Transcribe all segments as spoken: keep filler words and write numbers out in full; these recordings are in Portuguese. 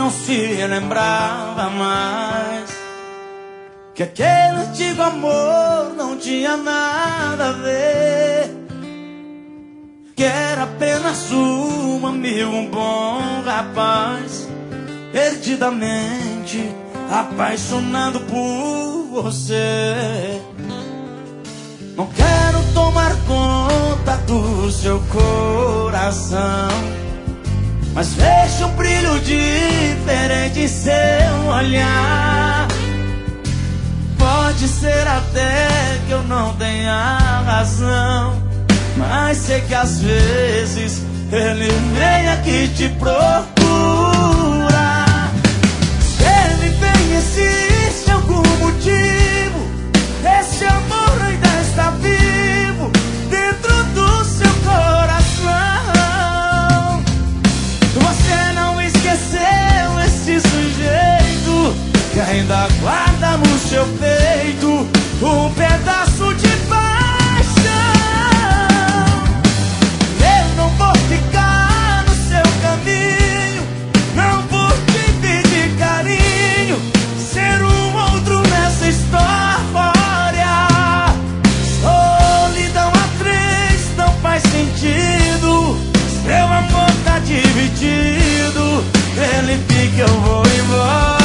não se lembrava mais que aquele antigo amor não tinha nada a ver, que era apenas um amigo, um bom rapaz, perdidamente apaixonado por você. Não quero tomar conta do seu coração, mas vejo um brilho diferente em seu olhar. Pode ser até que eu não tenha razão, mas sei que às vezes ele vem aqui te procurar. Se ele vem, existe algum motivo. Esse amor ainda está vivo dentro do seu coração. Você não esqueceu esse sujeito que ainda guarda no seu peito um pedaço de paixão. Eu não vou ficar no seu caminho, não vou te pedir carinho, ser um outro nessa história. Solidão a três não faz sentido, seu amor tá dividido. Ele fica, eu vou embora.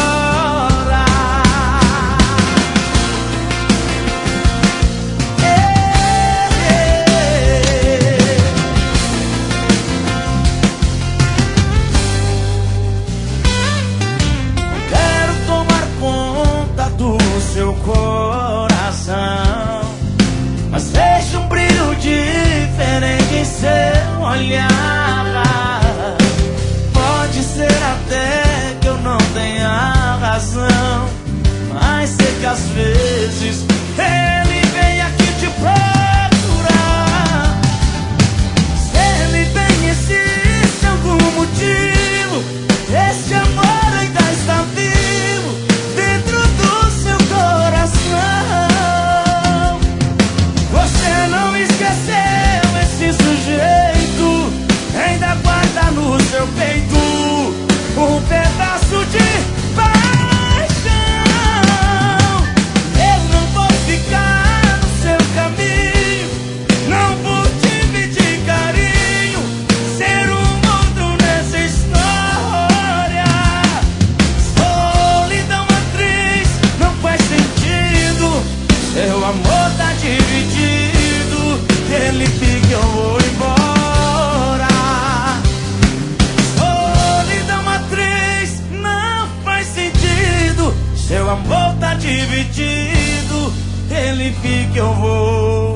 Seu coração, mas vejo um brilho diferente em seu olhar. Pode ser até que eu não tenha razão, mas sei que às vezes ele vem aqui te procurar. Se ele vem, existe algum motivo. Esse amor ainda está vivo dentro do seu coração. Você não esqueceu esse sujeito, ainda guarda no seu peito um pedaço de paixão. Eu não vou ficar no seu caminho, não vou te pedir carinho, ser um outro nessa história. Solidão atriz não faz sentido, seu amor tá dividido. Ele fica, eu vou embora. Solidão atriz não faz sentido, seu amor tá dividido. Ele fica, eu vou